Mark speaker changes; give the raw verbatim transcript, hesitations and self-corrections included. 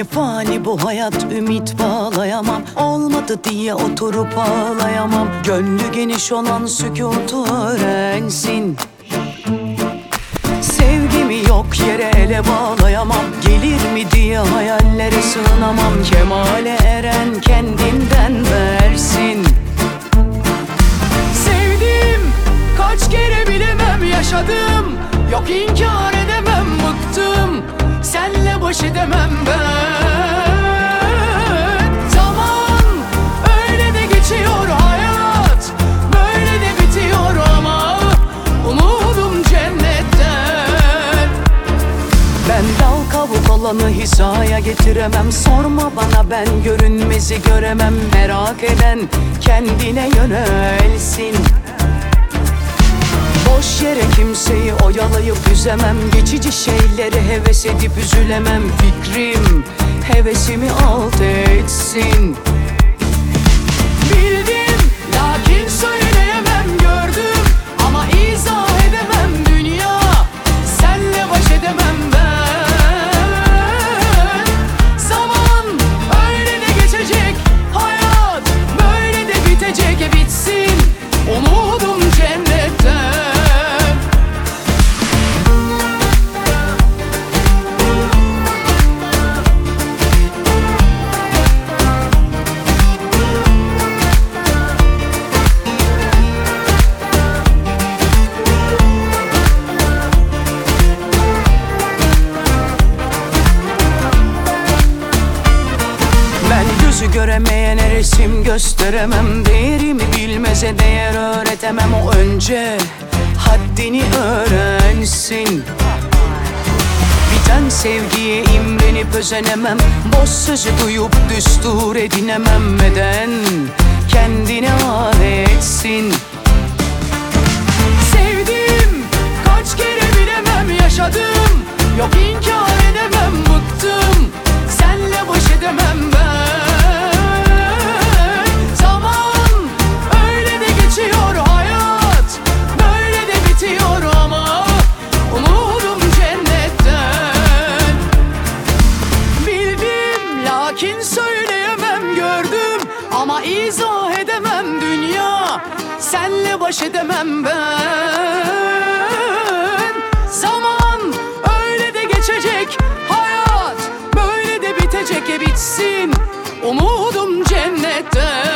Speaker 1: fani bu hayat, ümit bağlayamam. Olmadı diye oturup ağlayamam. Gönlü geniş olan sükutu öğrensin. Sevgimi yok yere ele bağlayamam. Gelir mi diye hayallere sığınamam. Kemale eren kendinden versin. Sevdim, kaç kere bilemem yaşadım. Yok inkar edemem, bıktım. Senle baş edemem ben. Zaman öyle de geçiyor hayat, böyle de bitiyor ama umudum cennetten. Ben dal kavuk olanı hizaya getiremem. Sorma bana, ben görünmezi göremem. Merak eden kendine yönelsin. Boş yere kimseyi oyalayıp üzemem. Geçici şeyleri heves edip üzülemem. Fikrim hevesimi alt etsin. Bildim, lakin söyleyemem. Gördüm ama izah edemem. Dünya, senle baş edemem ben. Zaman öyle de geçecek, hayat böyle de bitecek. E bitsin umudum cennetten. Gözü göremeyene resim gösteremem. Değerimi bilmeze değer öğretemem. O önce haddini öğrensin. Biten sevgiye imrenip özenemem. Boş sözü duyup düstur edinemem. Neden kendine affetsin. Sevdim, kaç kere bilemem yaşadım. Yok inkar edemem, bıktım. Senle baş edemem ben. Lakin söyleyemem, gördüm ama izah edemem. Dünya, senle baş edemem ben. Zaman öyle de geçecek, hayat böyle de bitecek. E bitsin umudum cennette.